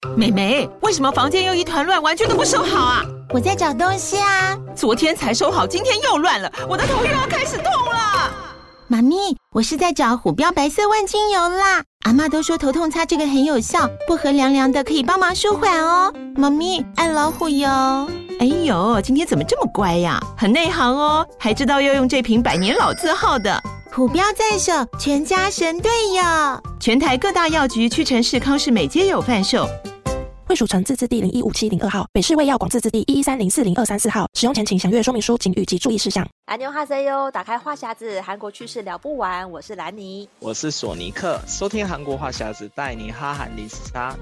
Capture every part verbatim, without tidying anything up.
妹妹，为什么房间又一团乱，玩具都不收好啊？ 我在找东西啊。 昨天才收好，今天又乱了，我的头又要开始痛了。 妈咪，我是在找虎标白色万金油啦。阿嬷都说头痛擦这个很有效，薄荷凉凉的，可以帮忙舒缓哦。妈咪，爱老虎油。 哎呦，今天怎么这么乖呀？很内行哦，还知道要用这瓶百年老字号的。 虎标在手，全家神队友。 全台各大药局、屈臣氏、康士美皆有贩售。 惠蜀城自治地零一五七零二号，北市卫药广自治地一一三零四零二三四号。使用前请详阅说明书、警语及注意事项。 안녕하세요，打开话匣子，韩国趣事聊不完。我是兰妮， 我是索尼克，收听韩国话匣子，带你哈韩零时差。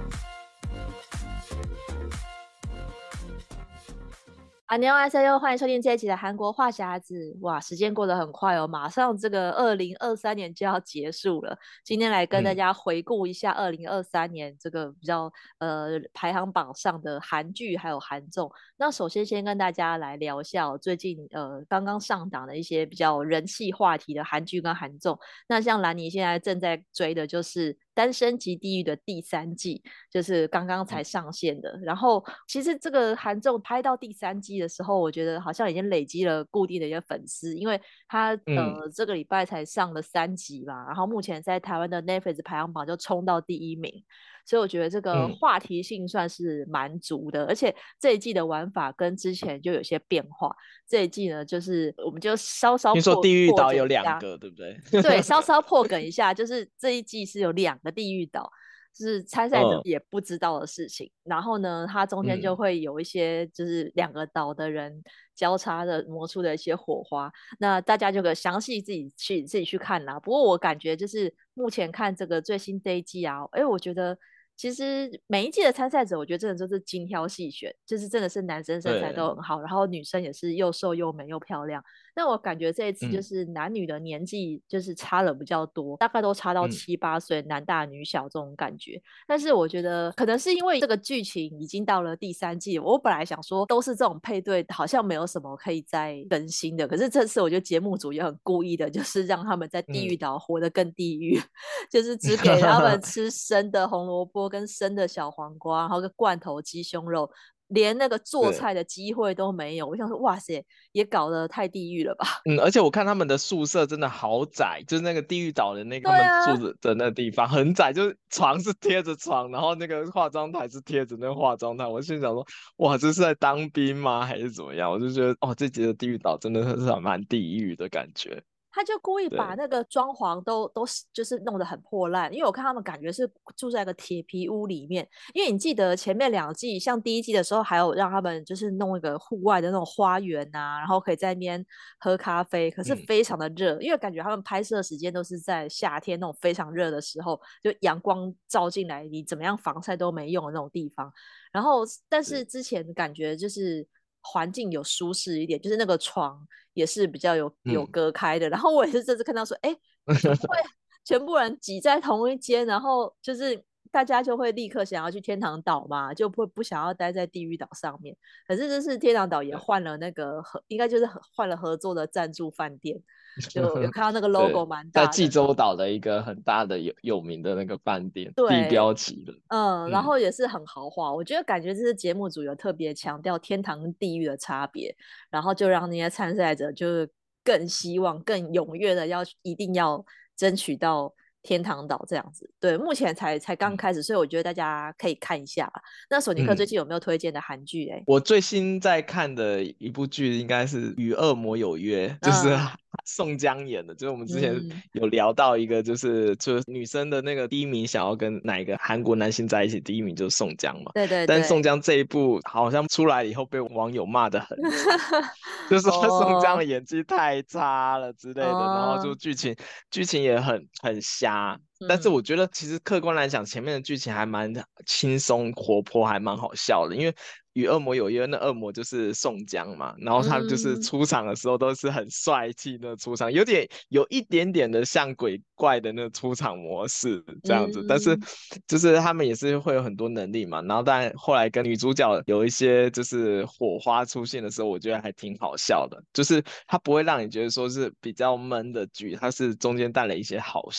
안녕하세요，欢迎收听这一集的韩国话匣子。哇，时间过得很快哦，马上这个二零二三年就要结束了。今天来跟大家回顾一下二零二三年这个比较呃排行榜上的韩剧还有韩综。那首先先跟大家来聊一下、哦、最近呃刚刚上档的一些比较人气话题的韩剧跟韩综。那像兰妮现在正在追的就是单身即地狱的第三季，就是刚刚才上线的。然后其实这个韩综拍到第三季的时候，我觉得好像已经累积了固定的一些粉丝，因为他呃、嗯、这个礼拜才上了三集嘛，然后目前在台湾的 Netflix 排行榜就冲到第一名，所以我觉得这个话题性算是蛮足的、嗯、而且这一季的玩法跟之前就有些变化。这一季呢，就是我们就稍稍听说地狱岛有两个，对不对？ 对，稍稍破梗一下，就是这一季是有两个地狱岛，是参赛者也不知道的事情、嗯、然后呢它中间就会有一些就是两个岛的人交叉的磨出的一些火花，那大家就可以详细自己去自己去看啦。不过我感觉就是目前看这个最新这一季啊，哎，我觉得其实每一季的参赛者我觉得真的就是精挑细选，就是真的是男生身材都很好，然后女生也是又瘦又美又漂亮。但我感觉这一次就是男女的年纪就是差了比较多、嗯、大概都差到七八岁、嗯、男大女小这种感觉。但是我觉得可能是因为这个剧情已经到了第三季，我本来想说都是这种配对好像没有什么可以再更新的，可是这次我觉得节目组也很故意的，就是让他们在地狱岛活得更地狱、嗯、就是只给他们吃生的红萝卜跟生的小黄瓜，然后个罐头鸡胸肉，连那个做菜的机会都没有。我想说哇塞，也搞得太地狱了吧。 嗯，而且我看他们的宿舍真的好窄，就是那个地狱岛的那个、啊、他们住的那个地方很窄，就是床是贴着床，然后那个化妆台是贴着那个化妆台。我心想说哇，这是在当兵吗还是怎么样？我就觉得哦，这集的地狱岛真的是蛮地狱的感觉。 他就故意把那个装潢都都就是弄得很破烂，因为我看他们感觉是住在一个铁皮屋里面。因为你记得前面两季，像第一季的时候还有让他们就是弄一个户外的那种花园啊，然后可以在那边喝咖啡，可是非常的热、嗯、因为感觉他们拍摄时间都是在夏天那种非常热的时候，就阳光照进来，你怎么样防晒都没用的那种地方。然后但是之前感觉就是环境有舒适一点，就是那个床也是比较有有隔开的、嗯、然后我也是这次看到说哎，怎么会全部人挤在同一间，然后就是大家就会立刻想要去天堂岛嘛，就不不想要待在地狱岛上面。可是这次天堂岛也换了那个应该就是换了合作的赞助饭店，就有看到那个 logo 蛮大的， 在济州岛的一个很大的 有, 有名的那个饭店，地标级的。 嗯，然后也是很豪华、嗯、我觉得感觉这是节目组有特别强调天堂跟地狱的差别，然后就让那些参赛者就是更希望更踊跃的要一定要争取到天堂岛这样子。对，目前才才刚开始、嗯、所以我觉得大家可以看一下吧。那索尼克最近有没有推荐的韩剧、欸嗯、 我最新在看的一部剧应该是与恶魔有约，就是宋江演的、嗯、就是我们之前有聊到一个就是就是女生的那个第一名想要跟哪一个韩国男星在一起，第一名就是宋江嘛。 对对对， 但宋江这一部好像出来以后被网友骂得很就是说宋江的演技太差了之类的、哦、然后就剧情剧情也很很瞎。但是我觉得其实客观来讲前面的剧情还蛮轻松活泼，还蛮好笑的。因为与恶魔有约，那恶魔就是宋江嘛，然后他就是出场的时候都是很帅气的出场，有点有一点点的像鬼怪的那个出场模式这样子、嗯、但是就是他们也是会有很多能力嘛，然后当然后来跟女主角有一些就是火花出现的时候，我觉得还挺好笑的，就是它不会让你觉得说是比较闷的剧，它是中间带了一些好笑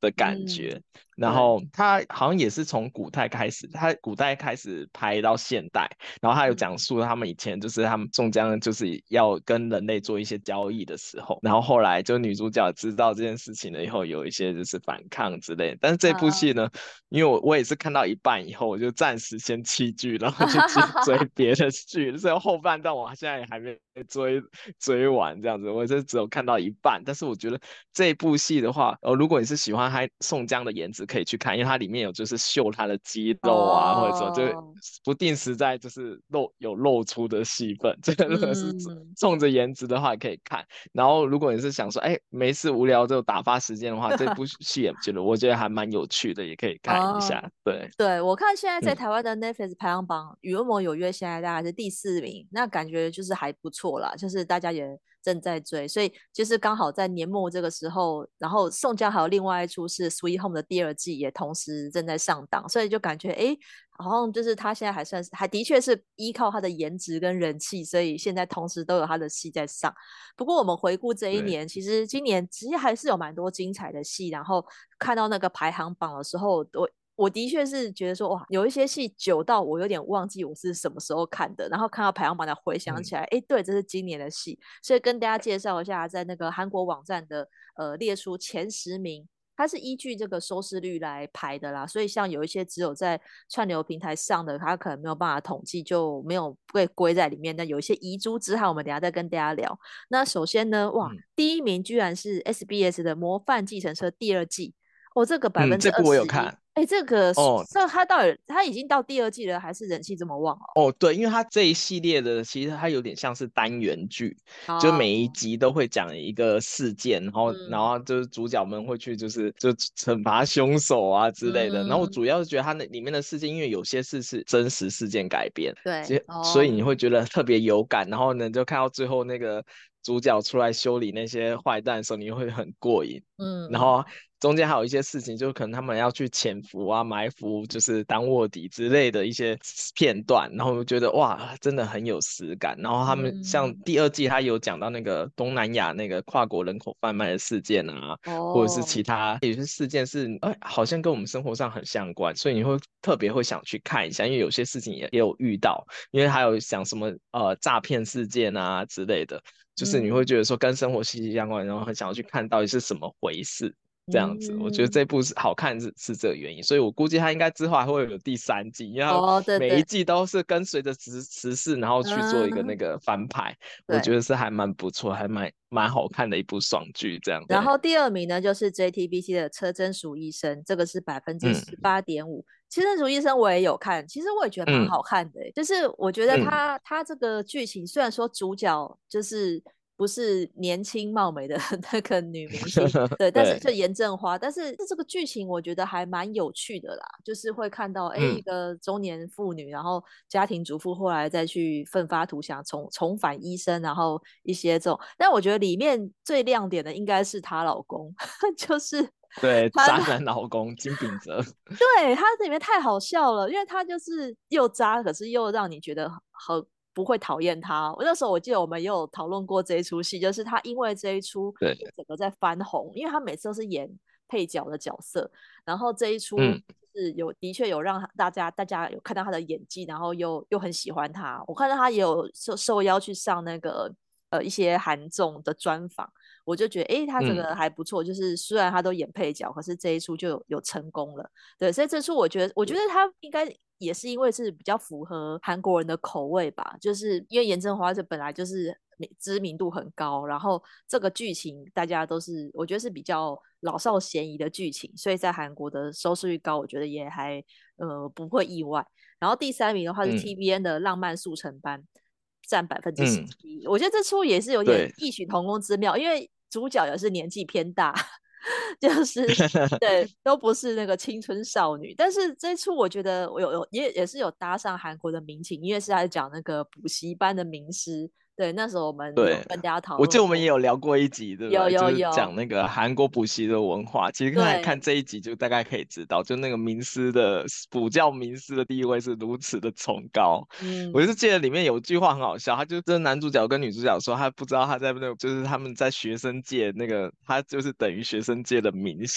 的感觉。 嗯， 然后他好像也是从古代开始，他古代开始拍到现代，然后他有讲述他们以前就是他们宋江就是要跟人类做一些交易的时候，然后后来就女主角知道这件事情了以后，有一些就是反抗之类的。但是这部戏呢，因为我我也是看到一半以后，我就暂时先弃剧，然后去追别的剧，所以后半段我现在也还没追追完这样子，我就只有看到一半。但是我觉得这部戏的话，呃，如果你是喜欢他宋江的颜值，可以去看，因为它里面有就是秀他的肌肉啊， 哦、 或者说就是不定时在就是露有露出的戏份，这个如果是冲着颜值的话可以看。然后如果你是想说，哎，没事无聊就打发时间的话，这部戏也觉得我觉得还蛮有趣的，也可以看一下。哦、对对，我看现在在台湾的 Netflix 排行榜，《与恶魔有约》现在大概是第四名，那感觉就是还不错啦，就是大家也正在追，所以就是刚好在年末这个时候，然后宋江还有另外一出是《Sweet Home》的第二季也同时正在上档，所以就感觉哎，好像就是他现在还算是还的确是依靠他的颜值跟人气，所以现在同时都有他的戏在上。不过我们回顾这一年，其实今年其实还是有蛮多精彩的戏，然后看到那个排行榜的时候，我我的确是觉得说，哇，有一些戏久到我有点忘记我是什么时候看的，然后看到排行榜才回想起来，哎、嗯，对，这是今年的戏，所以跟大家介绍一下，在那个韩国网站的呃列出前十名，它是依据这个收视率来排的啦，所以像有一些只有在串流平台上的，它可能没有办法统计，就没有被归在里面。那有一些遗珠之憾，我们等一下再跟大家聊。那首先呢，哇，嗯、第一名居然是 S B S 的《模范计程车》第二季，哦，这个百分之二十一， 这部我有看。 哎，这个哦，这它到底它已经到第二季了，还是人气这么旺哦？哦，对，因为它这一系列的其实它有点像是单元剧，哦、就每一集都会讲一个事件，然后、嗯、然后就是主角们会去就是就惩罚凶手啊之类的。嗯、然后我主要是觉得它那里面的事件，因为有些事是真实事件改编， 对， 哦、所以你会觉得特别有感。然后呢，就看到最后那个主角出来修理那些坏蛋的时候，你会很过瘾。嗯，然后中间还有一些事情，就可能他们要去潜伏啊、埋伏，就是当卧底之类的一些片段，然后我觉得哇，真的很有实感。然后他们像第二季，他有讲到那个东南亚那个跨国人口贩卖的事件啊，哦、或者是其他有些事件是哎，好像跟我们生活上很相关，所以你会特别会想去看一下，因为有些事情也也有遇到，因为还有想什么呃诈骗事件啊之类的。就是你会觉得说跟生活息息相关，然后很想要去看到底是什么回事，这样子。嗯、我觉得这部是好看是是这个原因，所以我估计它应该之后还会有第三季，因为它每一季都是跟随着时时事，然后去做一个那个翻拍，嗯、我觉得是还蛮不错，还蛮蛮好看的一部爽剧这样。 然后第二名呢就是 J T B C 的《车真淑医生》，这个是百分之十八点五。车真淑医生我也有看，其实我也觉得蛮好看的、欸嗯，就是我觉得他、嗯、他这个剧情虽然说主角就是不是年轻貌美的那个女明星，对，但是就严正花，但是这个剧情我觉得还蛮有趣的啦，就是会看到哎、嗯、一个中年妇女，然后家庭主妇后来再去奋发图强，重重返医生，然后一些这种，但我觉得里面最亮点的应该是她老公，就是对渣男老公金秉哲， 对，他里面太好笑了，因为他就是又渣，可是又让你觉得很不会讨厌他。我那时候我记得我们也有讨论过这一出戏，就是他因为这一出整个在翻红，因为他每次都是演配角的角色，然后这一出是有、嗯、的确有让大家大家有看到他的演技，然后又又很喜欢他。我看到他也有受受邀去上那个呃一些韩综的专访。我就觉得，哎，他这个还不错、嗯，就是虽然他都演配角，可是这一出就有有成功了，对，所以这出我觉得，我觉得他应该也是因为是比较符合韩国人的口味吧，就是因为严正花这本来就是知名度很高，然后这个剧情大家都是，我觉得是比较老少咸宜的剧情，所以在韩国的收视率高，我觉得也还呃不会意外。然后第三名的话是 T V N 的《浪漫速成班》。占百分之十七，我觉得这出也是有点异曲同工之妙，因为主角也是年纪偏大，就是对，都不是那个青春少女。但是这出我觉得有有也也是有搭上韩国的民情，因为是在讲那个补习班的名师。对，那时候我们有跟大家讨论， 我记得我们也有聊过一集，对不对？ 有有有， 就是讲那个韩国补习的文化。其实看看这一集就大概可以知道，就那个名师的补教名师的地位是如此的崇高。嗯，我就是记得里面有句话很好笑，他就跟男主角跟女主角说，他不知道他在那个就是他们在学生界那个，他就是等于学生界的明星。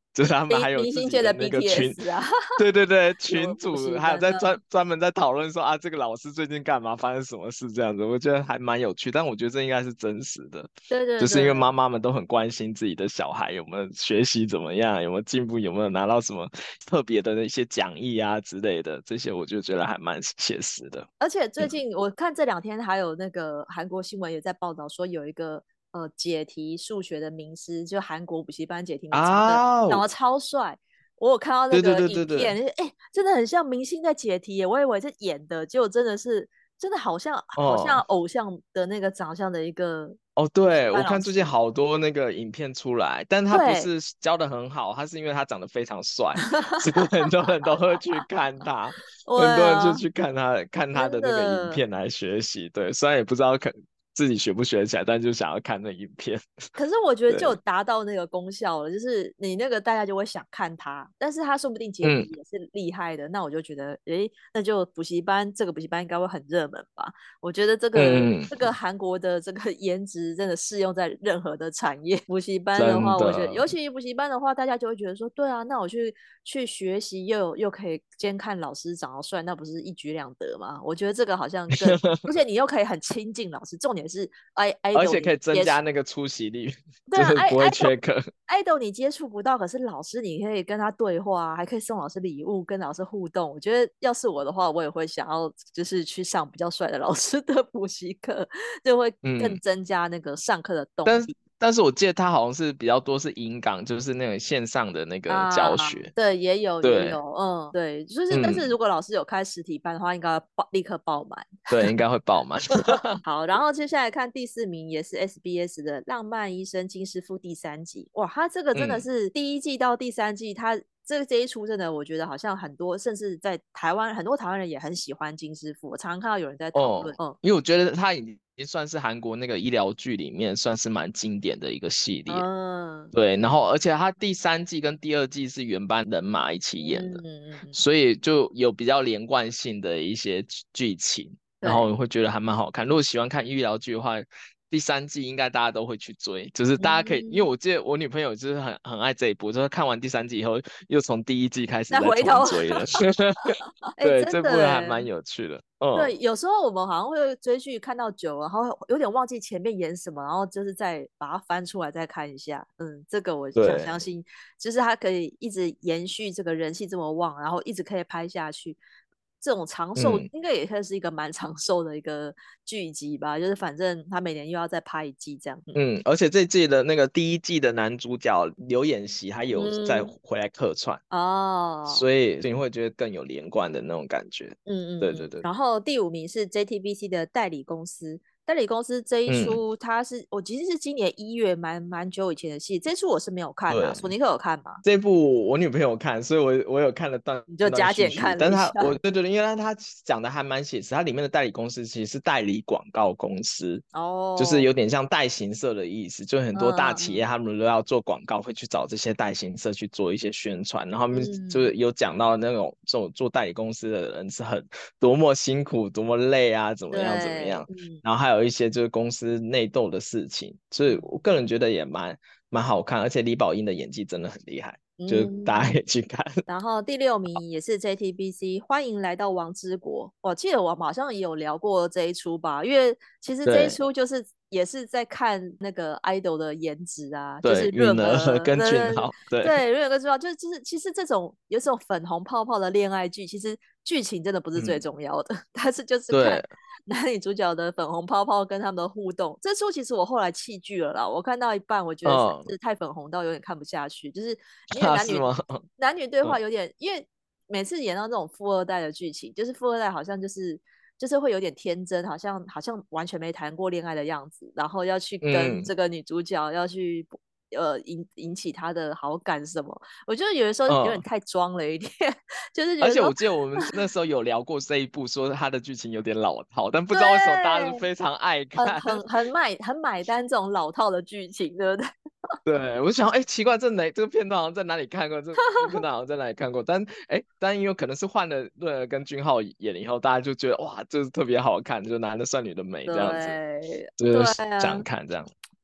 就是他们还有明自己的星界的那个群， B T S 啊， 对对对， 有群补习组还有班的， 在专专门在讨论说啊，这个老师最近干嘛，发生什么事这样子，我觉得还蛮有趣。但我觉得这应该是真实的， 对对就是因为妈对。 妈们都很关心自己的小孩有没有学习怎么样，有没有进步，有没有拿到什么特别的一些奖励啊之类的，这些我就觉得还蛮写实的。 而且最嗯近我看这两天还有那个韩国新闻也在报道说，有一个呃解题数学的名师，就韩国补习班解题名，长得啊， 长得超帅。我有看到那对对个对对对， 影片，哎、欸真的很像明星在解题耶，我以为是演的，结果真的是真的好像好像哦。 偶像的那个长相的一个哦， 补习对，我班老师。 看最近好多那个影片出来，但他不对， 是教的很好，他是因为他长得非常帅，所以很多人都会去看他， 对很多人就啊， 去看他看他真的那个影的。 片来学习。对，虽然也不知道可自己学不学起来，但就想要看那影片。 可是我觉得就有对， 达到那个功效了，就是你那个大家就会想看他，但是他说不定解题嗯也是厉害的，那我就觉得，诶，那就补习班这个补习班应该会很热门吧？我觉得这个嗯嗯， 这个韩国的这个颜值真的适用在任何的产业。补习班的真话，我觉得的。 尤其补习班的话，大家就会觉得说，对啊，那我去去学习又有又可以兼看老师长得帅，那不是一举两得吗？我觉得这个好像更，而且你又可以很亲近老师，重点是 i 而 idol 且可以增你接触。 加那个出席率， 对啊， 就是爱爱豆不会缺课。 爱豆你接触不到，可是老师你可以跟他对话啊，还可以送老师礼物，跟老师互动。我觉得要是我的话，我也会想要就是去上比较帅的老师的补习课，就会更嗯。 增加那个上课的动但是力但是我记得他好像是比较多是引港，就是那种线上的那个教啊。 学。 对，也有也对， 有，嗯，对，就是但是嗯， 如果老师有开实体班的话，应该要爆立刻爆满。 对，应该会爆满。 好，然后接下来看第四名，也是 S B S 的《浪漫医生金师傅》第三季。哇，他这个真的嗯， 是第一季到第三季，他这这一出真的，我觉得好像很多，甚至在台湾很多台湾人也很喜欢金师傅。我常常看到有人在讨论， 哦， 嗯因为我觉得他已经算是韩国那个医疗剧里面算是蛮经典的一个系列。 嗯对，然后而且他第三季跟第二季是原班人马一起演的， 嗯嗯嗯， 所以就有比较连贯性的一些剧剧情，然后对， 我会觉得还蛮好看。如果喜欢看医疗剧的话，第三季应该大家都会去追，就是大家可以，因为嗯， 我记得我女朋友就是很很爱这一部，就是看完第三季以后，又从第一季开始再再回头， 重追了。 哎、 对， 真这部的哎。 还蛮有趣的。嗯对，有时候我们好像会追剧看到久了，然后有点忘记前面演什么，然后就是再把它翻出来再看一下。嗯，这个我想对， 相信，就是它可以一直延续这个人气这么旺，然后一直可以拍下去。这种长寿嗯。 应该也算是一个蛮长寿的一个剧集吧，就是反正他每年又要再拍一季这样。嗯嗯，而且这季的那个第一季的男主角刘演熙，他有再嗯， 回来客串， 哦， 所以你会觉得更有连贯的那种感觉。 嗯嗯嗯， 对对对， 然后第五名是 J T B C 的代理公司。代理公司这一嗯， 出，它是我其实是今年一月蛮蛮久以前的戏，这出我是没有看啦。 对， 索尼克有看吗？ 这部我女朋友看，所以我我有看了断你就断加减续续，但是看了一下。 他我对对对，因为他讲的还蛮写实，他里面的代理公司其实是代理广告公司，就是哦， 有点像代行社的意思，就很多大企业嗯他们都要做广告，会去找这些代行社去做一些宣传，然后他们就嗯是有讲到那种这种做代理公司的人是很多么辛苦、多么累啊，怎么样怎么对， 样， 嗯然后还有一些就是公司内斗的事情，所以嗯我个人觉得也蛮蛮好看，而且李宝英的演技真的很厉害，就是大家可嗯。 以去看。 然后第六名也是 J T B C，欢迎来到王之国。我记得我们好像也有聊过这一出吧，因为其实这一对出就是也是在看那个 idol 的颜值啊，就对， 是润允儿儿， 跟对对俊浩，对， 对，润儿跟俊浩，就是就是其实这种有这种粉红泡泡的恋爱剧，其实剧情真的不是最嗯， 重要的，但是就是看对， 男女主角的粉红泡泡跟他们的互动。这出其实我后来弃剧了啦，我看到一半，我觉得实嗯， 在是太粉红到有点看不下去，就是因为啊， 男女是吗？ 男女对话嗯有点，因为每次演到这种富二代的剧情，就是富二代好像就是就是会有点天真，好像好像完全没谈过恋爱的样子，然后要去跟嗯这个女主角要去呃引引起她的好感什么，我觉得有的时候有点嗯， 太装了一点，就是觉而得说且我记得我们那时候有聊过这一部，说它的剧情有点老套，但不知道为什么大家是对， 非常爱很看。 很很买很买单这种老套的剧情，对不对？ 对，我想，哎，奇怪，这哪这个片段好像在哪里看过？这这个片段好像在哪里看过？但哎，但因为可能是换了润儿跟俊浩演了以后，大家就觉得哇，这是特别好看，就男的帅女的美这样子， 对对就是想啊， 看这样。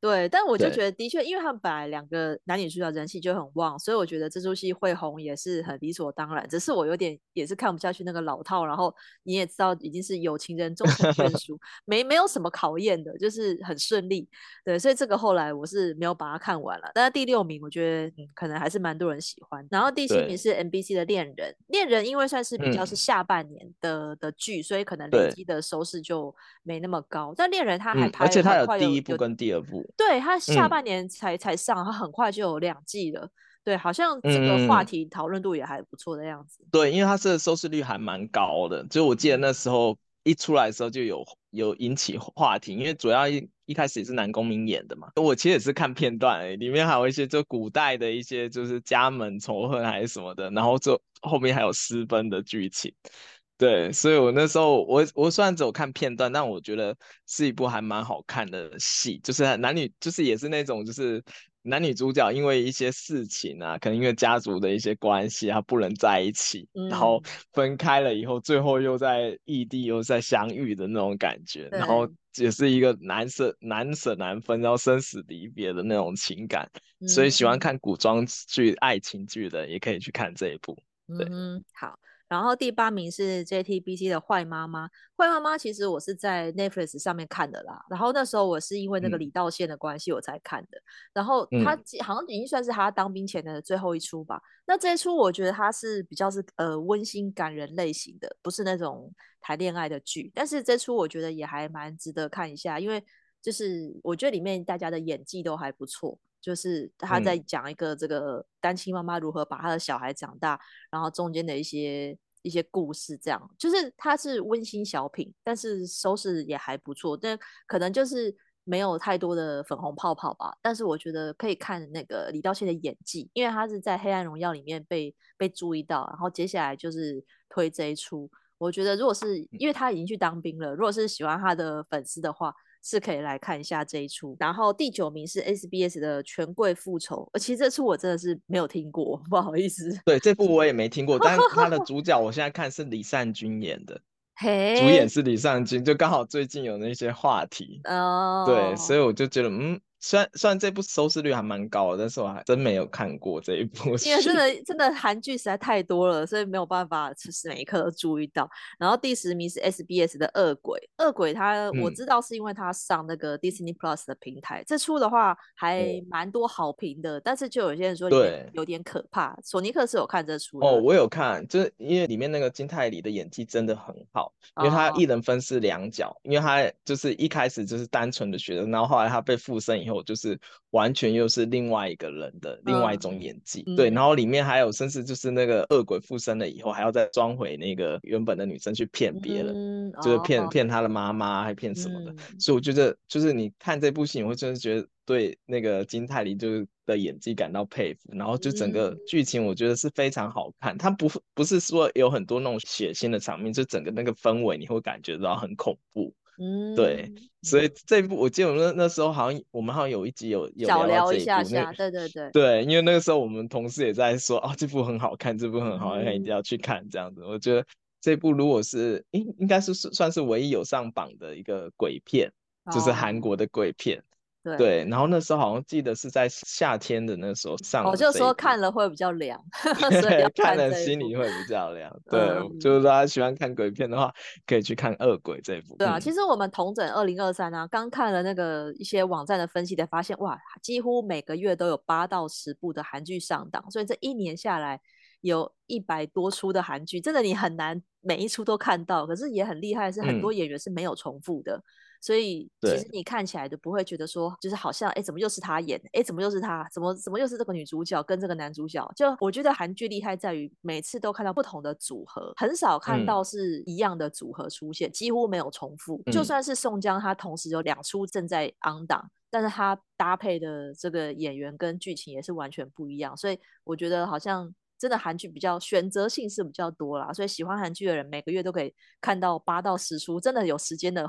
对，但我就对觉得的确，因为他们本来两个男女主角人气就很旺，所以我觉得这出戏会红也是很理所当然。只是我有点也是看不下去那个老套，然后你也知道已经是有情人终成眷属，没没有什么考验的，就是很顺利。对，所以这个后来我是没有把它看完了。但是第六名我觉得、嗯、可能还是蛮多人喜欢。然后第七名对， 是 M B C 的恋人，恋人因为算是比较是嗯， 下半年的的剧，所以可能累对， 积的收视就没那么高。但恋人他还嗯，而拍且它有很快有有第一部跟第二部。 对，他下嗯半年才才上，他很快就有两季了。对，好像这个话嗯， 题讨论度也还不错的样子。 对，因为它的收视率还蛮高的，就我记得那时候一出来的时候就有有引起话题，因为主要一一开始也是南宫珉演的嘛，我其实也是看片段而已，里面还有一些就古代的一些就是家门仇恨还是什么的，然后就后面还有私奔的剧情。对，所以我那时候我我虽然只有看片段，但我觉得是一部还蛮好看的戏，就是男女就是也是那种就是男女主角因为一些事情啊，可能因为家族的一些关系啊不能在一起，然后嗯， 分开了以后，最后又在异地又在相遇的那种感觉，然后对， 也是一个难舍难舍难分，然后生死离别的那种情感，所以喜欢嗯看古装剧、爱情剧的也可以去看这一部。对， 嗯哼，好。然后第八名是 J T B C 的《坏妈妈》，《坏妈妈》其实我是在 Netflix 上面看的啦。然后那时候我是因为那个嗯李道宪的关系我才看的。然后他嗯。 好像已经算是他当兵前的最后一出吧。那这一出我觉得它是比较是呃温馨感人类型的，不是那种谈恋爱的剧。但是这出我觉得也还蛮值得看一下，因为就是我觉得里面大家的演技都还不错。就是他在嗯讲一个这个单亲妈妈如何把他的小孩长大，然后中间的一些一些故事，这样就是它是温馨小品，但是收视也还不错，但可能就是没有太多的粉红泡泡吧。但是我觉得可以看那个李道宪的演技，因为他是在《黑暗荣耀》里面被被注意到，然后接下来就是推这一出。我觉得如果是因为他已经去当兵了，如果是喜欢他的粉丝的话，是可以来看一下这一出。然后第九名是 S B S 的《权贵复仇》，呃，其实这出我真的是没有听过，不好意思。 对，这部我也没听过，但他的主角我现在看是李善均演的，主演嘿， 是李善均，就刚好最近有那些话题，对，所哦， 以我就觉得，嗯，虽然虽然这部收视率还蛮高的，但是我还真没有看过这一部因为真戏。 的真的韩剧实在太多了，所以没有办法是每一刻都注意到。然后第十名是 S B S 的《恶鬼》，《恶鬼》它我嗯， 知道是因为它上那个 Disney Plus 的平台，这出的话还哦， 蛮多好评的，但是就有些人说里面对， 有点可怕。索尼克是有看这出哦， 的我有看，就是因为里面那个金泰梨的演技真的很好，因为他一哦， 人分饰两角，因为他就是一开始就是单纯的学生，然后后来他被附身以后，就是完全又是另外一个人的另外一种嗯演技。对， 嗯然后里面还有甚至就是那个恶鬼附身了以后，还要再装回那个原本的女生去骗别人， 嗯， 就是骗哦， 骗他的妈妈，还骗什么的。 嗯所以我觉得就是你看这部戏，你会真的觉得对那个金泰梨就是的演技感到佩服，然后就整个嗯剧情我觉得是非常好看，它不不是说有很多那种血腥的场面，就整个那个氛围你会感觉到很恐怖。对， 嗯所以嗯， 这一部我记得我那那时候好像我们好像有一集有有聊到小聊一这一部，那下下，对对对， 对，因为那个时候我们同事也在说，哦，这部很好看，这部很好看，一定嗯要去看这样子。我觉得这部如果是应应该是算是唯一有上榜的一个鬼片，就是韩哦， 国的鬼片。 对。 对，然后那时候好像记得是在夏天的那时候上我的就说看这一部， 了会比较凉，所以要看了看这一部。 心里会比较凉。对，就是嗯， 大家喜欢看鬼片的话，可以去看《恶鬼》这一部。 对啊，其嗯实我们同整二零二三啊，刚看了那个一些网站的分析，才发现哇，几乎每个月都有八到十部的韩剧上档，所以这一年下来有一百多出的韩剧，真的你很难每一出都看到。可是也很厉害，是很多嗯， 演员是没有重复的，所以其实对， 你看起来就不会觉得说，就是好像哎，怎么又是他演？哎，怎么又是他？怎么怎么又是这个女主角跟这个男主角？就我觉得韩剧厉害在于每次都看到不同的组合，很少看嗯到是一样的组合出现，几乎没有重复。就嗯算是宋江，他同时有两出正在 on 档，但是他搭配的这个演员跟剧情也是完全不一样，所以我觉得好像真的韩剧比较选择性是比较多啦，所以喜欢韩剧的人每个月都可以看到八到十出，真的有时间的话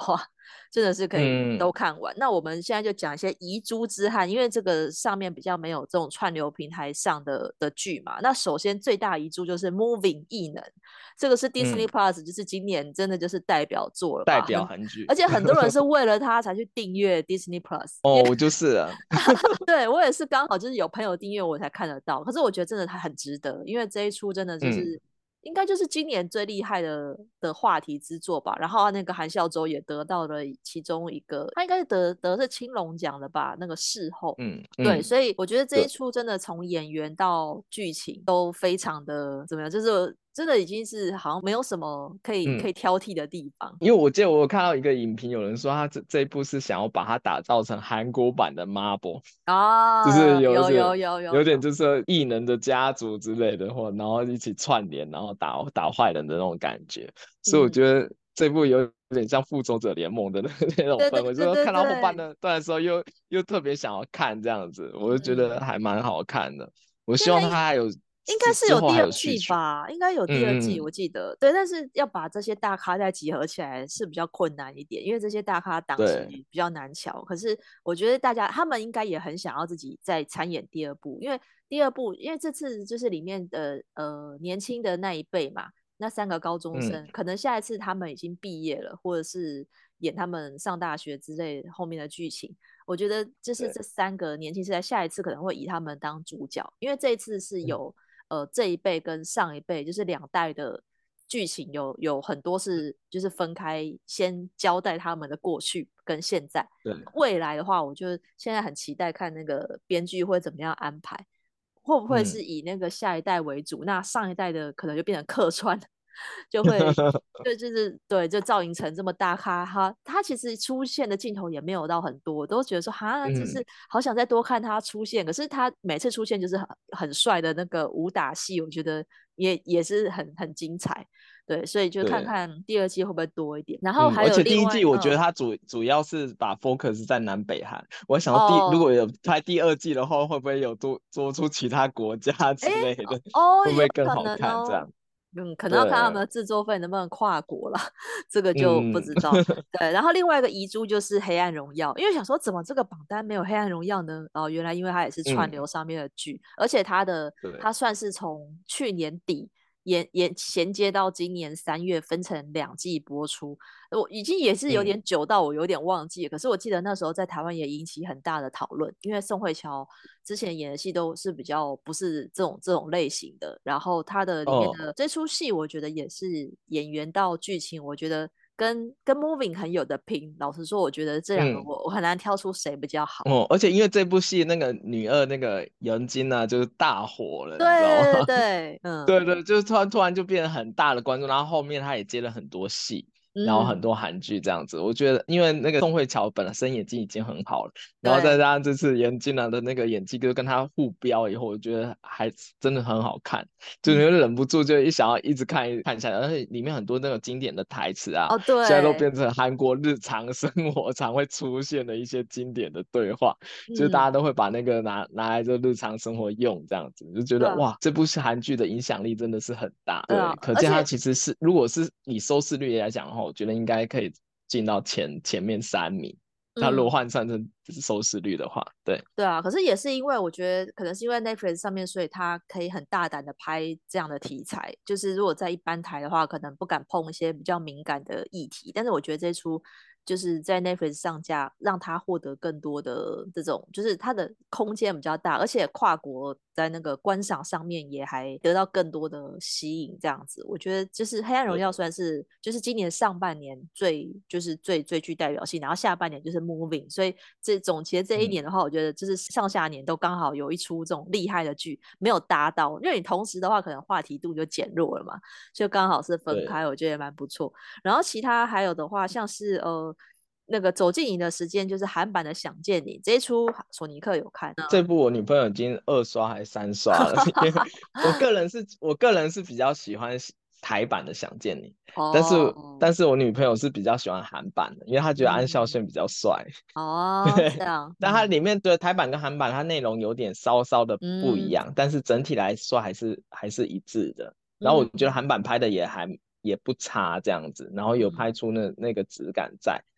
真的是可以嗯都看完。那我们现在就讲一些遗珠之憾，因为这个上面比较没有这种串流平台上的的剧嘛。那首先最大遗珠就是《Moving》异能，这个是 Disney 嗯， Plus，就是今年真的就是代表作了代吧，很表韩剧。 而且很多人是为了它才去订阅 Disney Plus，因哦， 为我就是啊。 对我也是刚好就是有朋友订阅我才看得到，可是我觉得真的它很值得，因为这一出真的就嗯， 是应该就是今年最厉害的的话题之作吧。然后那个韩孝周也得到了其中一个，他应该是得得是青龙奖的吧，那个事后。 嗯对， 嗯， 所以我觉得这一对， 出真的从演员到剧情都非常的怎么样，就是真的已经是好像没有什么可以可嗯。 以挑剔的地方。 因为我记得我有看到一个影评，有人说他这这一部是想要把它打造成韩国版的 Marvel，就是啊，有有有点有有有， 有点就是异能的家族之类的，或然后一起串联，然后打打坏人的那种感觉。所以我嗯， 觉得这部有点像复仇者联盟的那那种对对氛围，就是对对看到后半对， 的段的时候又又特别想要看这样子，我就觉得嗯。 还蛮好看的。我希望现在它还有应该之之后还是有第二有续集。 季吧，应该有第二季， 嗯嗯， 我记得。对，但是要把这些大咖再集合起来是比较困难一点，因为这些大咖档期对， 比较难瞧。可是我觉得大家他们应该也很想要自己再参演第二部，因为第二部，因为这次就是里面的呃年轻的那一辈嘛，那三个高中嗯生，可能下一次他们已经毕业了，或者是演他们上大学之类后面的剧情。我觉得就是对， 这三个年轻世代，下一次可能会以他们当主角，因为这一次是嗯有呃这一辈跟上一辈，就是两代的剧情有有很多是就是分开，先交代他们的过去跟现在。 对， 未来的话，我就现在很期待看那个编剧会怎么样安排，会不会是嗯。 以那个下一代为主，那上一代的可能就变成客串，就会就就是对，就赵寅成这么大咖，他他其实出现的镜头也没有到很多，我都觉得说哈，就是嗯， 好想再多看他出现。可是他每次出现就是很很帅的那个武打戏，我觉得也也是很很精彩。对，所以就看对， 看第二季会不会多一点。然后嗯， 还而且第一有另外，嗯， 季我觉得它主主要是把 focus 在南北韩，我想要第如哦， 果有拍第二季的话，会不会有多做出其他国家哎， 之类的， 哦， 会不也有可会更好能哦。 看这样？ 嗯，可能要看他们对， 的制作费能不能跨国了，这个就不嗯， 知道。对，然后另外一个遗珠就是《黑暗荣耀》，因为想说怎么这个榜单没有《黑暗荣耀》呢？哦，原来因为它也是串嗯， 流上面的剧，而且它的对， 它算是从去年底延延衔接到今年三月，分成两季播出。我已经也是有嗯点久到我有点忘记了，可是我记得那时候在台湾也引起很大的讨论，因为宋慧乔之前演的戏都是比较不是这种这种类型的，然后她的里面哦， 的这出戏，我觉得也是演员到剧情，我觉得跟跟 Moving 很有的拼。老实说，我觉得这两个嗯我我很难挑出谁比较好。 哦，而且因为这部戏那个女二那个袁晶啊，就是大火了，你知道对对吗？ 对，嗯对对，就是突然突然就变得很大的关注，然后后面他也接了很多戏，然后很嗯， 多韩剧这样子。我觉得，因为那个宋慧乔本身演技已经很好了，然后再对， 加上这次严金兰的那个演技，就跟他互飙以后，我觉得还真的很好看，就你会嗯， 忍不住就一想要一直看一看下来，而且里面很多那种经典的台词啊， 哦现在都对， 变成韩国日常生活常会出现的一些经典的对话。就是大家嗯， 都会把那个拿拿来就日常生活用这样子，就觉对啊， 得哇，这部韩剧的影响力真的是很大。 对啊， 对，可见它而且其实是，如果是以收视率来讲的话，我觉得应该可以进到前前面三名。它如果嗯。 换算成收视率的话，对， 对啊，可是也是因为我觉得，可能是因为 Netflix 上面，所以它可以很大胆的拍这样的题材。就是如果在一般台的话，可能不敢碰一些比较敏感的议题。但是我觉得这出就是在 Netflix 上架，让它获得更多的这种，就是它的空间比较大，而且跨国在那个观赏上面也还得到更多的吸引。这样子，我觉得就是《黑暗荣耀》 对， 算是就是今年上半年最就是最最具代表性，然后下半年就是 Moving，所以这总结这一嗯， 年的话，我觉得就是上下年都刚好有一出这种厉害的剧没有搭到，因为你同时的话，可能话题度就减弱了嘛，就刚好是分对， 开，我觉得也蛮不错。然后其他还有的话，像是呃那个走进你的时间，就是韩版的《想见你》这一出，索尼克有看。 这部我女朋友已经二刷还是三刷了，因为我个人是我个人是比较喜欢台版的《想见你》，但是哦， 但是我女朋友是比较喜欢韩版的，因为她觉得安孝嗯， 燮比较帅。 哦，这对， 样， 但它嗯里面对台版跟韩版，它内容有点稍稍的不一嗯样，但是整体来说还是还是一致的。然后我觉得嗯韩版拍的也还也不差这样子，然后有拍嗯出那那个质感在。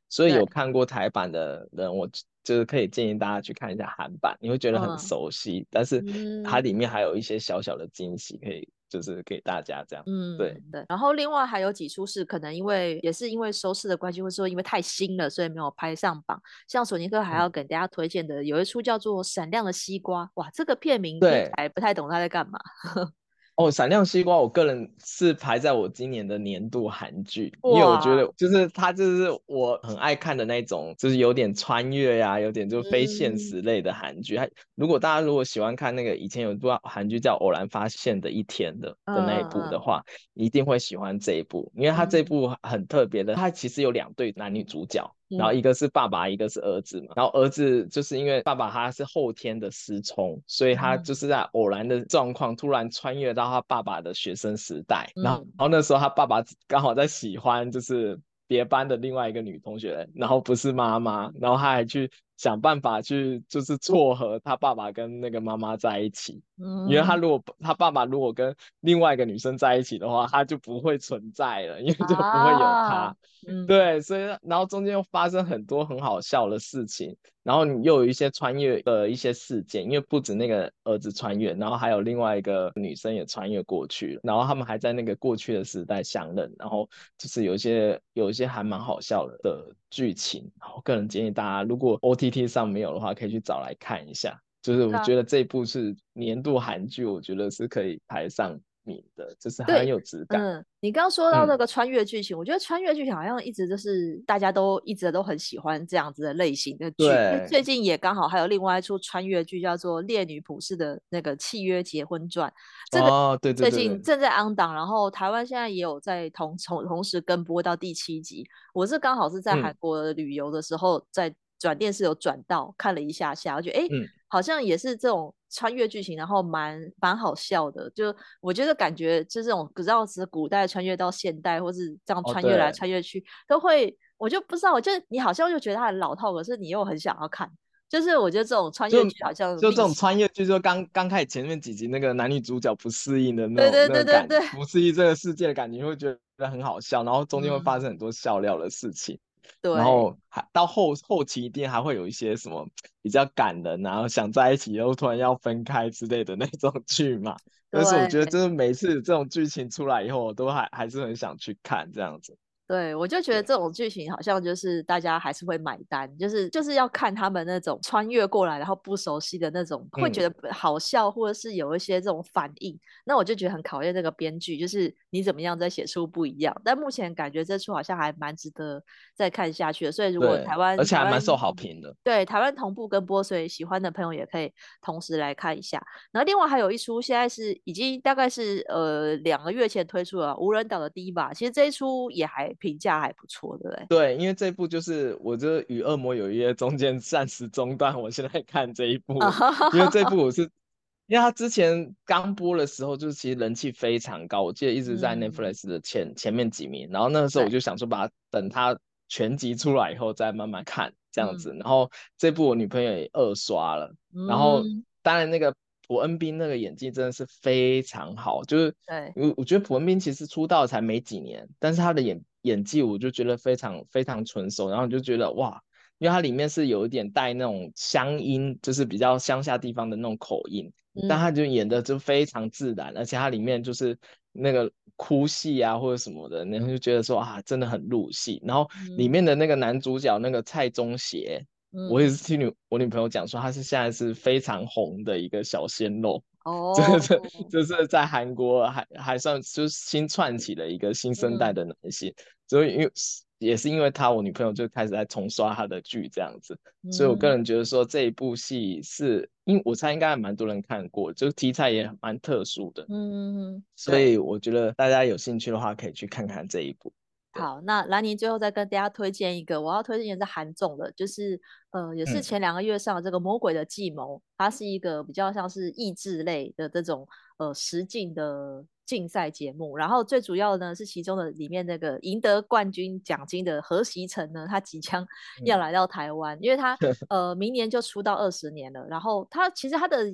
所以有看过台版的人，我就是可以建议大家去看一下韩版，你会觉得很嗯熟悉，但是它嗯里面还有一些小小的惊喜可以就是给大家这样。 嗯， 对对。然后另外还有几出是可能因为也是因为收视的关系，或者说因为太新了，所以没有拍上榜。像索尼克还要嗯， 给大家推荐的有一出叫做《闪亮的西瓜》，哇，这个片名听起对。 来不太懂他在干嘛。 哦，闪亮西瓜，我个人是排在我今年的年度韩剧，因为我觉哇， 得就是它就是我很爱看的那种，就是有点穿越呀、有点就非现嗯实类的韩剧。还如果大家如果喜欢看那个以前有一部韩剧叫《偶然发现的一天》的嗯的那一部的嗯话，一定会喜欢这一部，因为它这嗯部很特别的，它其实有两对男女主角。然后嗯一个是爸爸，一个是儿子嘛。然后儿子就是因为爸爸他是后天的失聪，所以他嗯就是在偶然的状况突然穿越到他爸爸的学生时代。然后， 嗯然后那时候他爸爸刚好在喜欢就是别班的另外一个女同学，然后不是妈妈，然后他还去想办法去就是撮合他爸爸跟那个妈妈在一起。因为他嗯如果他爸爸如果跟另外一个女生在一起的话，他就不会存在了，因为就不会有啊， 他。 嗯对，所以然后中间又发生很多很好笑的事情，然后你又有一些穿越的一些事件，因为不止那个儿子穿越，然后还有另外一个女生也穿越过去了，然后他们还在那个过去的时代相认，然后就是有一些有一些还蛮好笑的的剧情，然后个人建议大家如果 O T T 上没有的话，可以去找来看一下。就是我那觉得这一部是年度韩剧，我觉得是可以排上名的，就是很对， 有质感。 嗯，你刚刚说到那嗯， 个穿越剧情，我觉得穿越剧情好像一直就是大家都一直都很喜欢这样子的类型的剧，因为对。 最近也刚好还有另外一出穿越剧叫做《烈女普世的那个契约结婚传》，这个哦，对对最对对。 近正在 on 档，然后台湾现在也有在同同同时跟播到第七集。我是刚好是在韩嗯国旅游的时候，在转电视有转到看了一下下，我觉得哎，诶嗯。 好像也是这种穿越剧情，然后蛮蛮好笑的。就我觉得感觉就这种，只要是古代穿越到现代，或是这样哦， 穿越来对。 穿越去，都会，我就不知道，我就你好像就觉得它很老套，可是你又很想要看。就是我觉得这种穿就越剧好像就这种历史， 穿越剧，就刚刚开始前面几集那个男女主角不适应的那种对对那种感， 对对对， 不适应这个世界的感觉，你会觉得很好笑，然后中间会发嗯， 生很多笑料的事情。然对。 后还到后后期一定还会有一些什么比较感人啊，然后想在一起又突然要分开之类的那种剧嘛。但是我觉得对， 就是每次这种剧情出来以后，我都还还是很想去看这样子。 对，我就觉得对。 这种剧情好像就是大家还是会买单，就是就是要看他们那种穿越过来然后不熟悉的那种，会觉嗯， 得好笑，或者是有一些这种反应。那我就觉得很考验这个编剧，就是你怎么样再写出不一样。但目前感觉这出好像还蛮值得再看下去的，所以如果对， 台湾而且台湾还蛮受好评的。 对台湾同步跟播，所以喜欢的朋友也可以同时来看一下。然后另外还有一出，现在是已经大概是呃两个月前推出了《无人岛的堤坝》，其实这一出也还评价还不错，对不对？ 对，因为这部就是我这与恶魔有约中间暂时中断，我现在看这一部啊了。 哈哈因为这哈哈， 部我是，因为他之前刚播的时候，就是其实人气非常高，我记得一直在嗯， Netflix 的前前面几名。然后那个时候我对， 就想说，把它等它全集出来以后再慢慢看这样子。 嗯然后这部我女朋友也二刷了，然后嗯， 当然那个朴恩斌那个演技真的是非常好，就是对， 我我觉得朴恩斌其实出道才没几年，但是他的演演技我就觉得非常非常纯熟，然后你就觉得哇，因为它里面是有一点带那种乡音，就是比较乡下地方的那种口音，但他嗯就演的就非常自然，而且它里面就是那个哭戏啊或者什么的，然后就觉得说啊真的很入戏。然后里嗯面的那个男主角那个蔡宗协，我也嗯， 是听女我女朋友讲说他是现在是非常红的一个小鲜肉。就哦， 是就是在韩国还还算就是新串起了一个新生代嗯的男性，所以因为也是因为他，我女朋友就开始在重刷他的剧这样子。所以我个嗯人觉得说这一部戏是，因为我猜应该还蛮多人看过，就是题材也蛮特殊的， 嗯， 所对。 以我觉得大家有兴趣的话可以去看看这一部。对。 好，那兰妮最后再跟大家推荐一个，我要推荐的是韩综的，就是呃，也是嗯前两个月上的这个《魔鬼的计谋》，它是一个比较像是益智类的这种呃实境的竞赛节目。然后最主要的呢是其中的里面那个赢得冠军奖金的何习成呢，他即将要嗯。 来到台湾，因为他呃明年就出道二十年了，然后他其实他的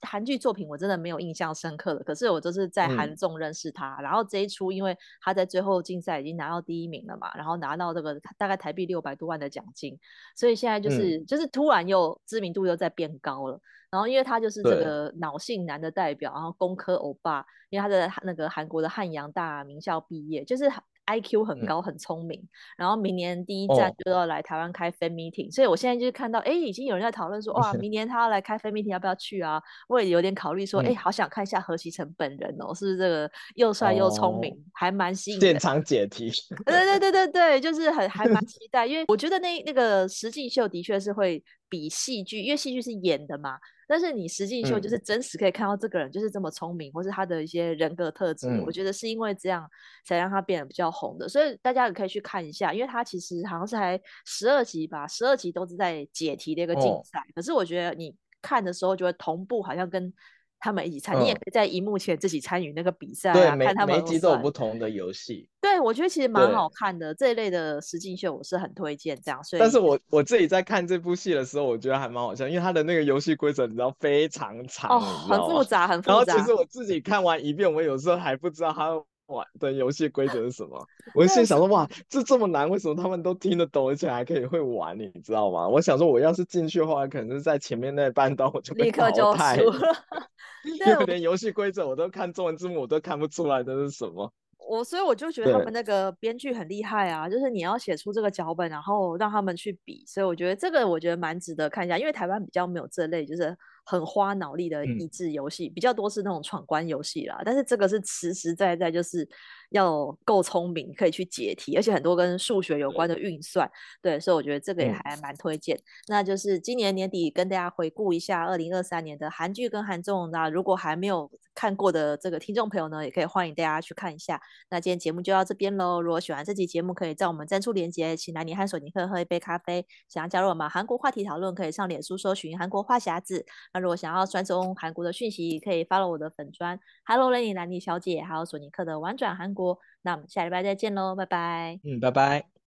韩剧作品我真的没有印象深刻的，可是我就是在韩嗯综认识他，然后这一出因为他在最后竞赛已经拿到第一名了嘛，然后拿到这个大概台币六百多万的奖金，所以现在就嗯， 是就是突然又知名度又在变高了。然后因为他就是这对， 个脑性男的代表，然后工科欧巴，因为他在那个韩国的汉阳大名校毕业，就是 I Q 很嗯高很聪明，然后明年第一站哦， 就要来台湾开 fan meeting，所以我现在就是看到，哎，已经有人在讨论说，哇，明年他要来开 fan meeting，要不要去啊？我也有点考虑说，哎， 嗯好想看一下何其成本人哦，是不是这个又帅又聪哦， 明，还蛮吸引人。 现场解题， 对对对对对，就是很还蛮期待，因为我觉得那那个实境秀的确是会比戏剧，因为戏剧是演的嘛，但是你实境秀就嗯是真实可以看到这个人就是这么聪明，或是他的一些人格特质，我嗯觉得是因为这样才让他变得比较红的，所以大家也可以去看一下，因为他其实好像是还十二集吧，十二集都是在解题的一个竞哦赛，可是我觉得你看的时候就会同步，好像跟他们一起参，你也可嗯， 以在荧幕前自己参与那个比赛对， 啊，看他们每每一集都有算。 不同的游戏， 对，我觉得其实蛮好对。 看的，这一类的实境秀我是很推荐这样，所以但是我我自己在看这部戏的时候，我觉得还蛮好笑，因为它的那个游戏规则你知道非常哦， 长，你知很道吗？ 复杂，很然后其复杂。 实我自己看完一遍，我有时候还不知道它玩的游戏规则是什么。我就对，是心想说，哇，这这么难，为什么他们都听得懂，而且还可以会玩，你知道吗？我想说，我要是进去的话，可能是在前面那半段我就被立刻淘汰了， 就输了。对，我因为连游戏规则我都看中文字幕，我都看不出来这是什么。 我所以我就觉得他们对， 那个编剧很厉害啊，就是你要写出这个脚本，然后让他们去比，所以我觉得这个我觉得蛮值得看一下，因为台湾比较没有这类就是很花脑力的益嗯， 智游戏，比较多是那种闯关游戏啦，但是这个是实实在在就是要够聪明，可以去解题，而且很多跟数学有关对， 的运算，对，所以我觉得这个也嗯， 还蛮推荐。那就是今年年底跟大家回顾一下二零二三年的韩剧跟韩综，那如果还没有看过的这个听众朋友呢，也可以欢迎大家去看一下。那今天节目就到这边喽。如果喜欢这期节目，可以在我们赞助连结，请来你和索尼克喝一杯咖啡。想要加入我们韩国话题讨论，可以上脸书搜寻韩国话匣子。那如果想要专踪韩国的讯息，可以 follow 我的粉砖 Hello Lenny 兰妮小姐，还有索尼克的玩转韩国。那我们下礼拜再见喽，拜拜。 嗯，拜拜。